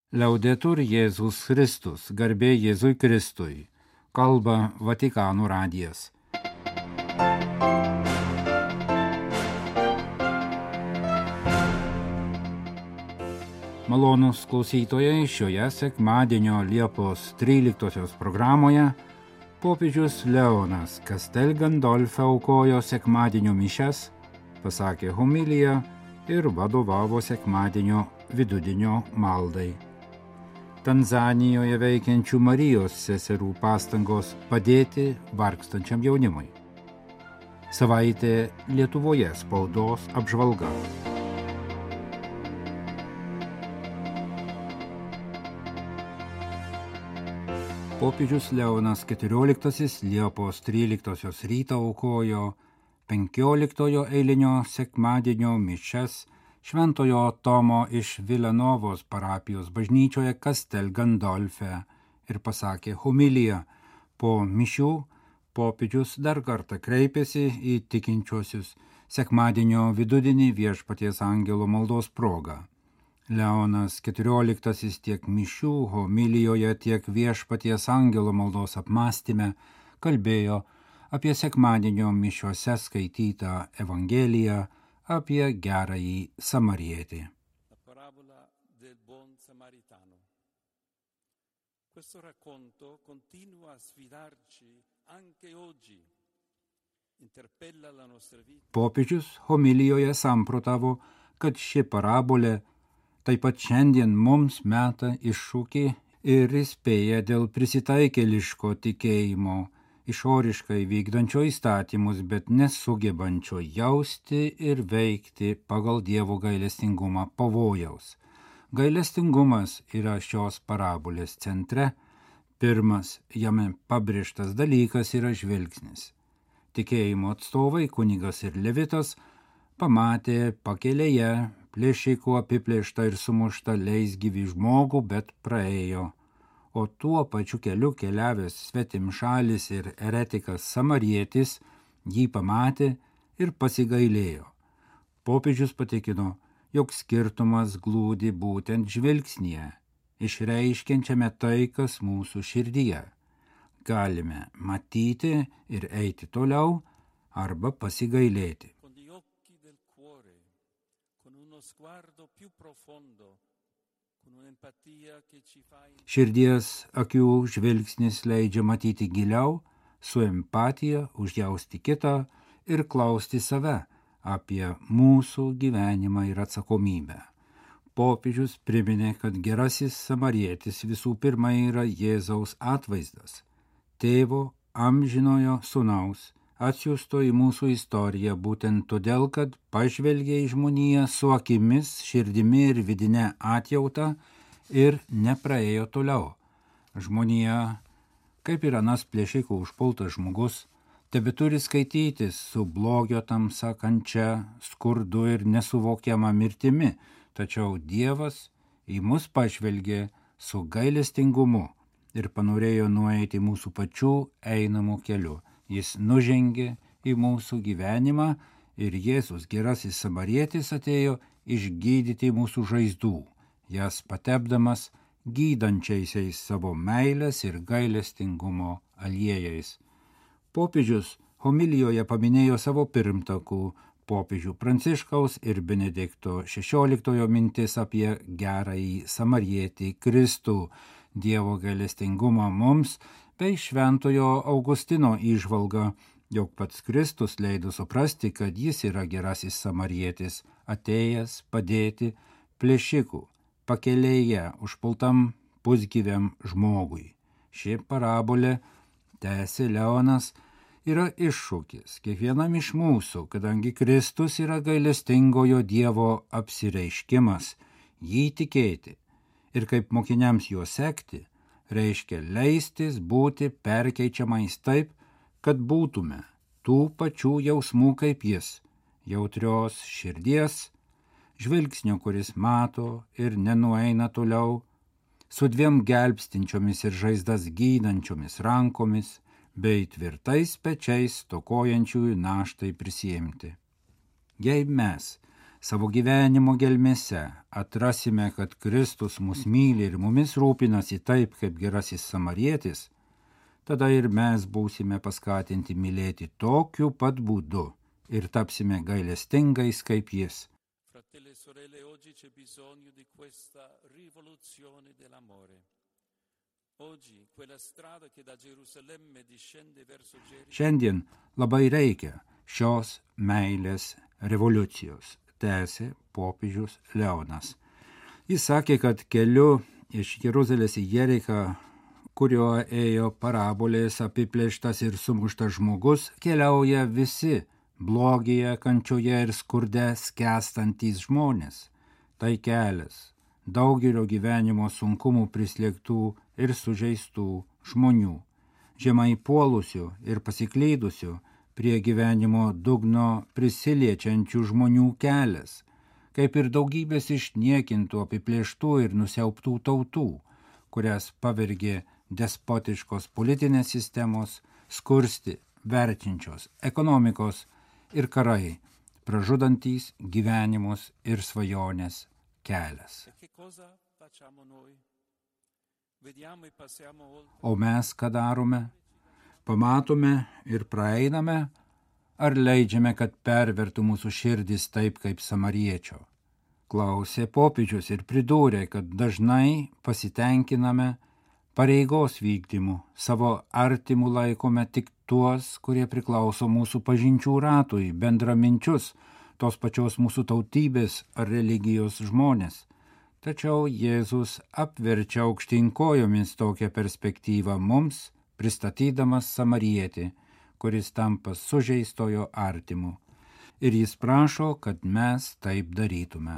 Liaudetur Jėzus Kristus, garbė Jėzui Kristui, kalba Vatikano radijas. Malonūs klausytojai, šioje sekmadienio Liepos 13 programoje popiežius Leonas Castel Gandolfe aukojo sekmadienio mišias, pasakė homiliją ir vadovavo sekmadienio vidudienio maldai. Tanzanijoje veikiančių Marijos seserų pastangos padėti vargstančiam jaunimui. Savaitė Lietuvoje spaudos apžvalga. Popiežius Leonas XIV Liepos 13 rytą aukojo 15 eilinio sekmadienio mišias Šventojo Tomo iš Vilanovos parapijos bažnyčioje Castel Gandolfe ir pasakė homiliją. Po mišių popiežius dar kartą kreipėsi į tikinčiuosius sekmadienio vidudienį Viešpaties angelo maldos proga. Leonas XIV tiek mišių homilijoje, tiek Viešpaties angelo maldos apmąstyme kalbėjo apie sekmadienio mišiuose skaitytą Evangeliją apie gerąjį samarietį. La parabola del buon samaritano. Questo racconto continua a sfidarci anche oggi. Interpella la nostra vita. Popiežius homilijoje samprotavo, kad ši parabolė taip pat šiandien mums meta iššūkį ir įspėja dėl prisitaikėliško tikėjimo, išoriškai vykdančio įstatymus, bet nesugebančio jausti ir veikti pagal Dievo gailestingumą pavojaus. Gailestingumas yra šios parabolės centre. Pirmas jame pabrėžtas dalykas yra žvilgsnis. Tikėjimo atstovai, kunigas ir levitas, pamatė pakelėje plėšikų apiplėštą ir sumuštą leisgyvį žmogų, bet praėjo. O tuo pačiu keliu keliavęs svetimšalis ir eretikas samarietis jį pamatė ir pasigailėjo. Popiežius patikino, jog skirtumas glūdi būtent žvilgsnyje, išreiškiančiame tai, kas mūsų širdyje. Galime matyti ir eiti toliau arba pasigailėti. Con gli occhi del cuore, con uno sguardo più profondo. Širdies akių žvilgsnis leidžia matyti giliau, su empatija užjausti kitą ir klausti save apie mūsų gyvenimą ir atsakomybę. Popiežius priminė, kad gerasis samarietis visų pirma yra Jėzaus atvaizdas, tėvo amžinojo sūnaus, atsiųsto į mūsų istoriją būtent todėl, kad pažvelgė į žmoniją su akimis, širdimi ir vidine atjauta ir nepraėjo toliau. Žmonija, kaip ir anas plėšikų užpultas žmogus, tebeturi skaitytis su blogio tamsa, kančia, skurdu ir nesuvokiama mirtimi, tačiau Dievas į mus pažvelgė su gailestingumu ir panorėjo nueiti mūsų pačių einamų keliu. Jis nužengė į mūsų gyvenimą ir Jėzus gerasis samarietis atėjo išgydyti mūsų žaizdų, jas patepdamas gydančiaisiais savo meilės ir gailestingumo aliejais. Popiežius homilijoje paminėjo savo pirmtakų, popiežių Pranciškaus ir Benedikto XVI mintis apie gerąjį samarietį Kristų, Dievo gailestingumą mums, bei Šventojo Augustino įžvalga, jog pats Kristus leido suprasti, kad jis yra gerasis samarietis, atėjęs padėti plėšikų pakelėje užpultam pusgyviam žmogui. Ši parabolė, tęsė Leonas, yra iššūkis kiekvienam iš mūsų, kadangi Kristus yra gailestingojo Dievo apsireiškimas, jį tikėti ir kaip mokiniams juo sekti, reiškia leistis būti perkeičiamais taip, kad būtume tų pačių jausmų kaip jis, jautrios širdies, žvilgsnio, kuris mato ir nenueina toliau, su dviem gelbstinčiomis ir žaizdas gydančiomis rankomis, bei tvirtais pečiais stokojančiųjų naštai prisiimti. Jei mes savo gyvenimo gelmėse atrasime, kad Kristus mus myli ir mumis rūpinasi taip, kaip gerasis samarietis, tada ir mes būsime paskatinti mylėti tokiu pat būdu ir tapsime gailestingais kaip jis. Fratelli e sorelle, oggi c'è bisogno di questa rivoluzione dell'amore. Oggi quella strada che da Gerusalemme discende verso Gerico. Šiandien labai reikia šios meilės revoliucijos, tęsė popiežius Leonas. Jis sakė, kad keliu iš Jeruzalės į Jeriką, kuriuo ėjo parabolės apiplėštas ir sumuštas žmogus, keliauja visi blogyje, kančioje ir skurde skęstantys žmonės. Tai kelias daugelio gyvenimo sunkumų prislėgtų ir sužeistų žmonių, žemai puolusių ir pasiklydusių, prie gyvenimo dugno prisiliečiančių žmonių kelias, kaip ir daugybės išniekintų, apiplėštų ir nusiauptų tautų, kurias pavergė despotiškos politinės sistemos, skursti, verčiančios ekonomikos ir karai, pražudantys gyvenimus ir svajonės kelias. O mes ką darome? Pamatome ir praeiname, ar leidžiame, kad pervertų mūsų širdis taip kaip samariečio? Klausė popiežius ir pridūrė, kad dažnai pasitenkiname pareigos vykdymu, savo artimų laikome tik tuos, kurie priklauso mūsų pažinčių ratui, bendraminčius, tos pačios mūsų tautybės ar religijos žmonės. Tačiau Jėzus apverčia aukštyn kojomis tokią perspektyvą mums, pristatydamas samarietį, kuris tampa sužeistojo artimu. Ir jis prašo, kad mes taip darytume.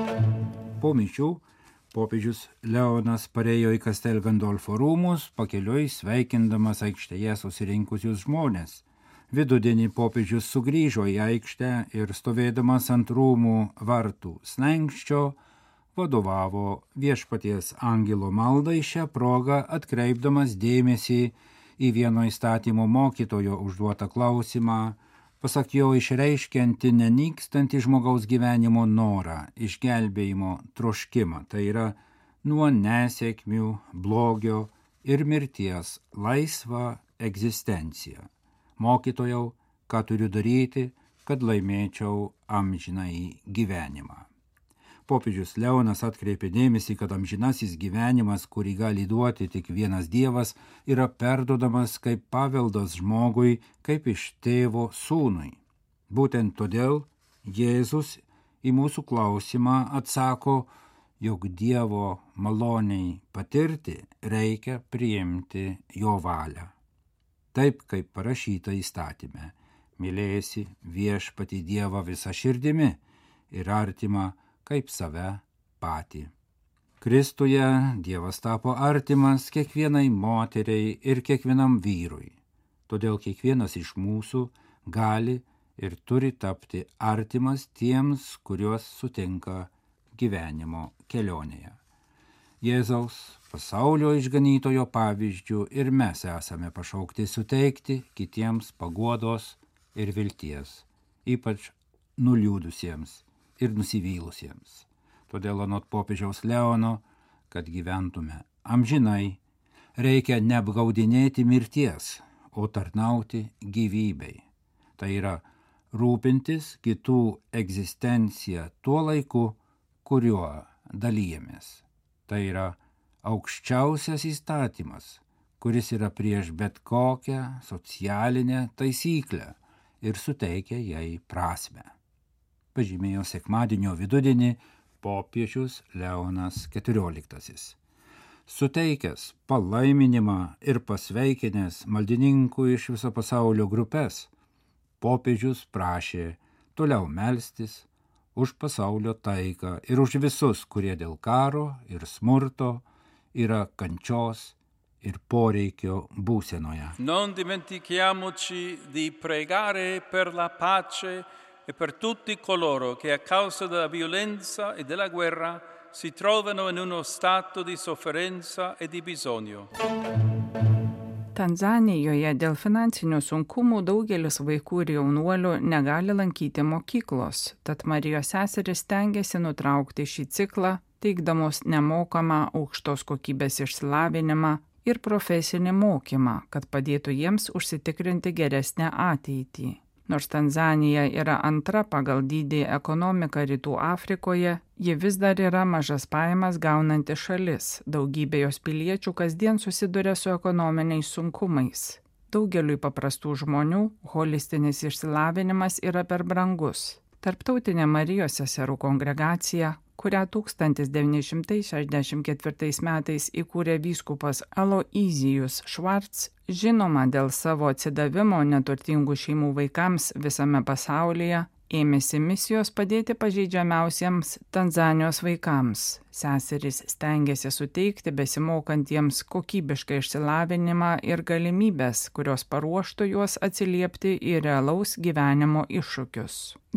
Po mišių popiežius Leonas parėjo į Castel Gandolfo rūmus, pakeliui sveikindamas aikštėje susirinkusius žmonės. Vidudienį popiežius sugrįžo į aikštę ir stovėdamas ant rūmų vartų slenkščio, vadovavo Viešpaties angelo maldai šią progą, atkreipdamas dėmesį į vieno įstatymo mokytojo užduotą klausimą, pasak jo išreiškianti nenykstantį žmogaus gyvenimo norą, išgelbėjimo troškimą, tai yra nuo nesėkmių, blogio ir mirties laisvą egzistenciją. Mokytojau, ką turiu daryti, kad laimėčiau amžinąjį gyvenimą. Popiežius Leonas atkreipė dėmesį, kad amžinasis gyvenimas, kurį gali duoti tik vienas Dievas, yra perduodamas kaip paveldas žmogui, kaip iš tėvo sūnui. Būtent todėl Jėzus į mūsų klausimą atsako, jog Dievo maloniai patirti reikia priimti jo valią. Taip, kaip parašyta įstatyme, mylėsi viešpatį Dievą visą širdimi ir artimą kaip save patį. Kristuje Dievas tapo artimas kiekvienai moteriai ir kiekvienam vyrui. Todėl kiekvienas iš mūsų gali ir turi tapti artimas tiems, kuriuos sutinka gyvenimo kelionėje. Jėzaus pasaulio išganytojo pavyzdžių ir mes esame pašaukti suteikti kitiems paguodos ir vilties, ypač nuliūdusiems ir nusivylusiems. Todėl anot popiežiaus Leono, kad gyventume amžinai, reikia neapgaudinėti mirties, o tarnauti gyvybei. Tai yra rūpintis kitų egzistenciją tuo laiku, kuriuo dalyjamės. Tai yra aukščiausias įstatymas, kuris yra prieš bet kokią socialinę taisyklę ir suteikia jai prasmę. Pažymėjo sekmadienio vidudienį popiežius Leonas XIV. Suteikęs palaiminimą ir pasveikinęs maldininkų iš viso pasaulio grupės, popiežius prašė toliau melstis už pasaulio taiką ir už visus, kurie dėl karo ir smurto yra kančios ir poreikio būsenoje. Non dimentichiamoci di pregare per la pace e per tutti coloro che a causa della violenza e della guerra si trovano in uno stato di sofferenza e di bisogno. Tanzanijoje dėl finansinių sunkumų daugelis vaikų ir jaunuolių negali lankyti mokyklos, tad Marijos seserys stengiasi nutraukti šį ciklą, teikdamos nemokamą aukštos kokybės išsilavinimą ir profesinį mokymą, kad padėtų jiems užsitikrinti geresnę ateitį. Nors Tanzanija yra antra pagal dydį ekonomika Rytų Afrikoje, ji vis dar yra mažas pajamas gaunanti šalis. Daugybė jos piliečių kasdien susiduria su ekonominiais sunkumais. Daugeliui paprastų žmonių holistinis išsilavinimas yra per brangus. Tarptautinė Marijos seserų kongregacija, kurią 1964 metais įkūrė vyskupas Aloyzijus Schwartz, žinoma dėl savo atsidavimo neturtingų šeimų vaikams visame pasaulyje, ėmėsi misijos padėti pažeidžiamiausiems Tanzanijos vaikams. Seserys stengiasi suteikti besimokantiems kokybišką išsilavinimą ir galimybės, kurios paruoštų juos atsiliepti į realaus gyvenimo iššūkius.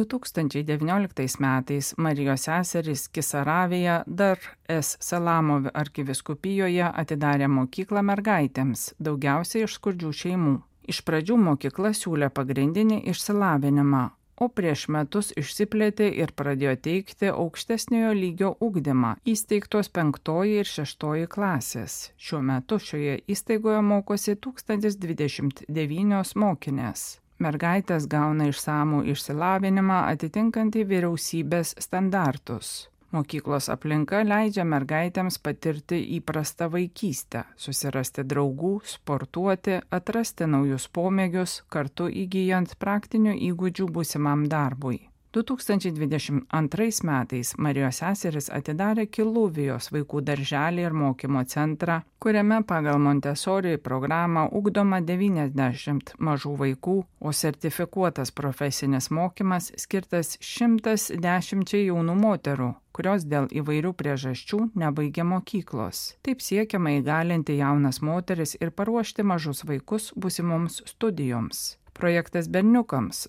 2019 metais Marijos seserys Kisaravėje Dar es Salamo arkiviskupijoje atidarė mokyklą mergaitėms, daugiausiai iš skurdžių šeimų. Iš pradžių mokykla siūlė pagrindinį išsilavinimą, o prieš metus išsiplėtė ir pradėjo teikti aukštesniojo lygio ugdymą, įsteigtos 5 ir 6 klasės. Šiuo metu šioje įstaigoje mokosi 1029 mokinės. Mergaitės gauna išsamų išsilavinimą atitinkantį vyriausybės standartus. Mokyklos aplinka leidžia mergaitėms patirti įprastą vaikystę, susirasti draugų, sportuoti, atrasti naujus pomėgius, kartu įgyjant praktinių įgūdžių būsimam darbui. 2022 metais Marijos seserys atidarė Kiluvijos vaikų darželį ir mokymo centrą, kuriame pagal Montessori programą ugdoma 90 mažų vaikų, o sertifikuotas profesinis mokymas skirtas 110 jaunų moterų, kurios dėl įvairių priežasčių nebaigia mokyklos. Taip siekiama įgalinti jaunas moteris ir paruošti mažus vaikus būsimoms studijoms. Projektas berniukams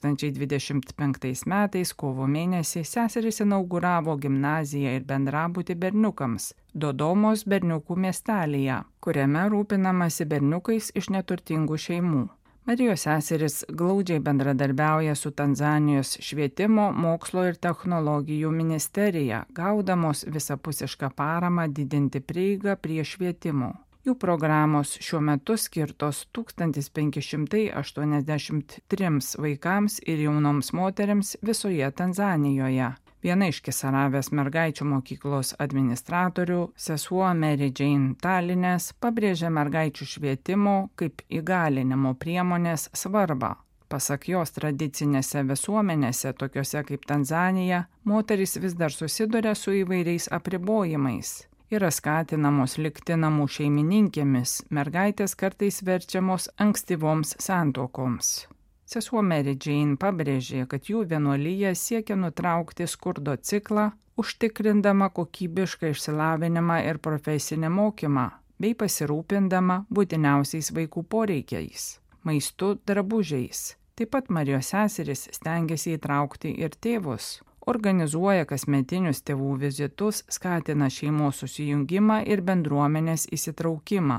2025 metais kovo mėnesį seserys inauguravo gimnaziją ir bendrabutį berniukams Dodomos berniukų miestelyje, kuriame rūpinamasi berniukais iš neturtingų šeimų. Marijos seserys glaudžiai bendradarbiauja su Tanzanijos švietimo, mokslo ir technologijų ministerija, gaudamos visapusišką paramą didinti prieigą prie švietimo. Jų programos šiuo metu skirtos 1583 vaikams ir jaunoms moteriams visoje Tanzanijoje. Viena iš Kisaravės mergaičių mokyklos administratorių, sesuo Mary Jane Talinės, pabrėžė mergaičių švietimo kaip įgalinimo priemonės svarbą. Pasak jos, tradicinėse visuomenėse, tokiose kaip Tanzanija, moterys vis dar susiduria su įvairiais apribojimais. Yra skatinamos likti namų šeimininkėmis, mergaitės kartais verčiamos ankstyvoms santuokoms. Sesuo Mary Jane pabrėžė, kad jų vienuolija siekia nutraukti skurdo ciklą, užtikrindama kokybišką išsilavinimą ir profesinį mokymą, bei pasirūpindama būtiniausiais vaikų poreikiais – maistu, drabužiais. Taip pat Marijos seserys stengiasi įtraukti ir tėvus. Organizuoja kasmetinius tėvų vizitus, skatina šeimos susijungimą ir bendruomenės įsitraukimą.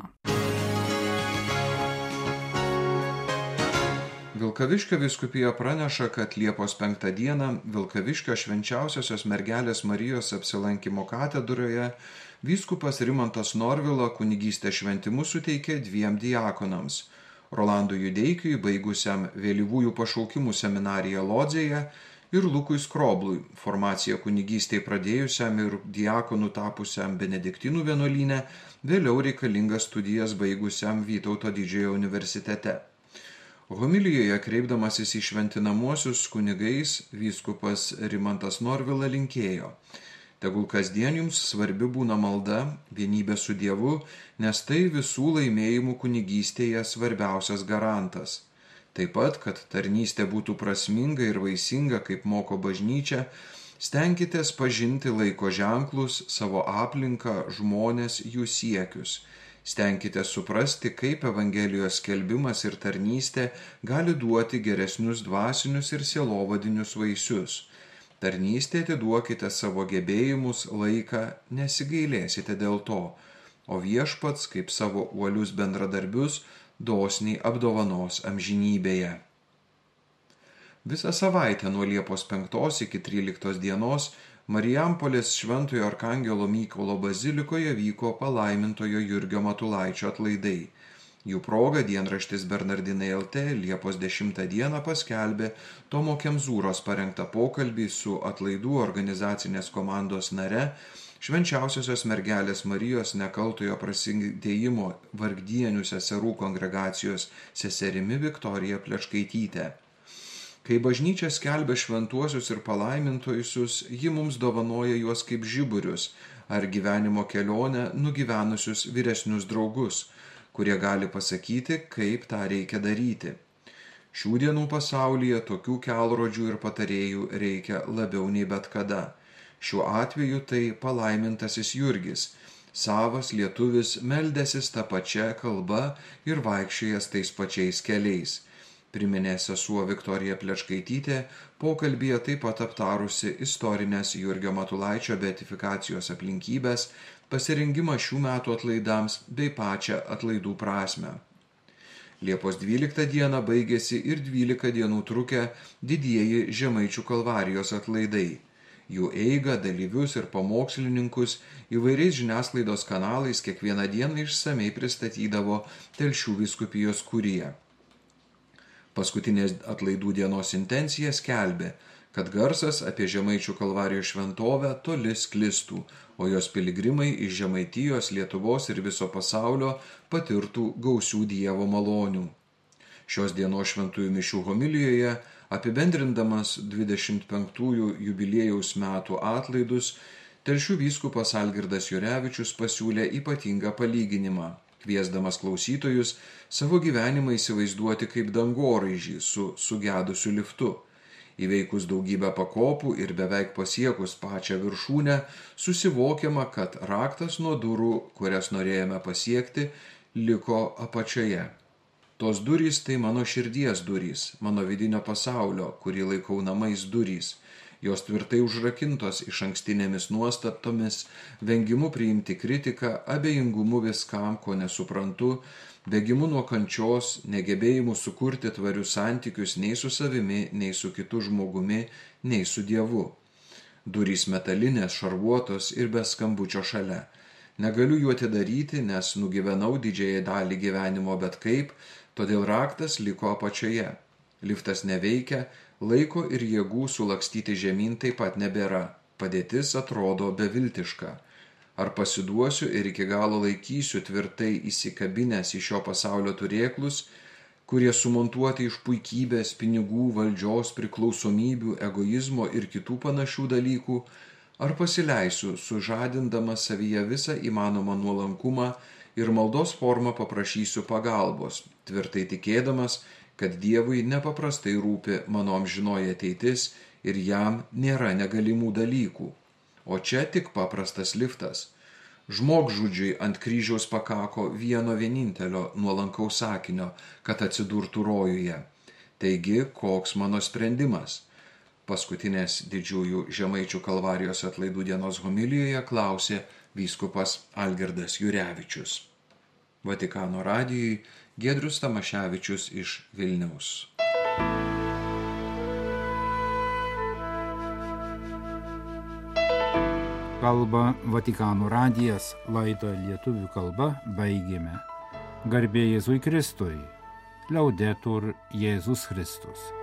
Vilkaviškio vyskupija praneša, kad Liepos 5 dieną Vilkaviškio švenčiausiosios mergelės Marijos apsilankymo katedroje vyskupas Rimantas Norvila kunigystės šventimus suteikė 2 diakonams – Rolandui Judeikiui, baigusiam vėlyvųjų pašaukimų seminariją Lodzėje, ir Lukui Skroblui, formaciją kunigystėje pradėjusiam ir diakonu tapusiam Benediktinų vienuolyne, vėliau reikalingas studijas baigusiam Vytauto Didžiojo universitete. Homilijoje kreipdamasis į šventinamuosius kunigais, vyskupas Rimantas Norvila linkėjo: tegul kasdien jums svarbi būna malda, vienybė su Dievu, nes tai visų laimėjimų kunigystėje svarbiausias garantas. Taip pat, kad tarnystė būtų prasminga ir vaisinga, kaip moko bažnyčia, stenkitės pažinti laiko ženklus, savo aplinką, žmones, jų siekius. Stenkitės suprasti, kaip Evangelijos skelbimas ir tarnystė gali duoti geresnius dvasinius ir sielovadinius vaisius. Tarnystė atiduokite savo gebėjimus, laiką, nesigailėsite dėl to. o viešpats, kaip savo uolius bendradarbius, dosniai apdovanos amžinybėje. Visą savaitę nuo Liepos 5 iki 13 dienos Marijampolės Šventojo Arkangelo Mykolo bazilikoje vyko palaimintojo Jurgio Matulaičio atlaidai. Jų proga dienraštis Bernardinai LT Liepos 10 dieną paskelbė Tomo Kemzūros parengtą pokalbį su atlaidų organizacinės komandos nare, Švenčiausiosios mergelės Marijos nekaltojo prasidėjimo vargdienių seserų kongregacijos seserimi Viktorija Plečkaitytė. Kai bažnyčia skelbia šventuosius ir palaimintojusius, ji mums dovanoja juos kaip žiburius ar gyvenimo kelionę nugyvenusius vyresnius draugus, kurie gali pasakyti, kaip tą reikia daryti. Šių dienų pasaulyje tokių kelrodžių ir patarėjų reikia labiau nei bet kada. Šiuo atveju tai palaimintasis Jurgis, savas lietuvis meldęsis tą pačią kalbą ir vaikščiojęs tais pačiais keliais. Priminė sesuo Viktorija Plečkaitytė, pokalbyje taip pat aptarusi istorinės Jurgio Matulaičio beatifikacijos aplinkybės, pasirengimą šių metų atlaidams bei pačią atlaidų prasmę. Liepos 12 dieną baigėsi ir 12 dienų trukę didieji Žemaičių Kalvarijos atlaidai. Jų eigą, dalyvius ir pamokslininkus įvairiais žiniasklaidos kanalais kiekvieną dieną išsamei pristatydavo Telšių vyskupijos kurija. Paskutinės atlaidų dienos intencija skelbė, kad garsas apie Žemaičių Kalvarijos šventovę toli sklistų, o jos piligrimai iš Žemaitijos, Lietuvos ir viso pasaulio patirtų gausių Dievo malonių. Šios dienos šventųjų mišių homilijoje, apibendrindamas 25-ųjų jubiliejaus metų atlaidus, Telšių vyskupas Algirdas Jurevičius pasiūlė ypatingą palyginimą, kviesdamas klausytojus savo gyvenimą įsivaizduoti kaip dangoraižį su sugedusiu liftu. Įveikus daugybę pakopų ir beveik pasiekus pačią viršūnę, susivokiama, kad raktas nuo durų, kurias norėjome pasiekti, liko apačioje. Tos durys tai mano širdies durys, mano vidinio pasaulio, kurį laikau namais durys. Jos tvirtai užrakintos išankstinėmis nuostatomis, vengimu priimti kritiką, abejingumu viskam, ko nesuprantu, bėgimu nuo kančios, negebėjimu sukurti tvarius santykius nei su savimi, nei su kitu žmogumi, nei su Dievu. Durys metalinės, šarvuotos ir be skambučio šalia. Negaliu jų atidaryti, nes nugyvenau didžiąją dalį gyvenimo bet kaip, todėl raktas liko apačioje. Liftas neveikia, laiko ir jėgų sulakstyti žemyn taip pat nebėra. Padėtis atrodo beviltiška. Ar pasiduosiu ir iki galo laikysiu tvirtai įsikabinęs į šio pasaulio turėklus, kurie sumontuoti iš puikybės, pinigų, valdžios, priklausomybių, egoizmo ir kitų panašių dalykų, ar pasileisiu, sužadindamas savyje visą įmanomą nuolankumą ir maldos formą paprašysiu pagalbos, tvirtai tikėdamas, kad Dievui nepaprastai rūpi mano amžinoji ateitis ir jam nėra negalimų dalykų. O čia tik paprastas liftas. Žmogžudžiui ant kryžiaus pakako vieno vienintelio nuolankaus sakinio, kad atsidurtų rojuje. Taigi, koks mano sprendimas? Paskutinės didžiųjų Žemaičių Kalvarijos atlaidų dienos homilijoje klausė vyskupas Algirdas Jurevičius. Vatikano radijui Giedrius Tamaševičius iš Vilniaus. Kalba Vatikano radijas, laidą lietuvių kalba baigėme. Garbė Jėzui Kristui. Liaudetur Jėzus Kristus.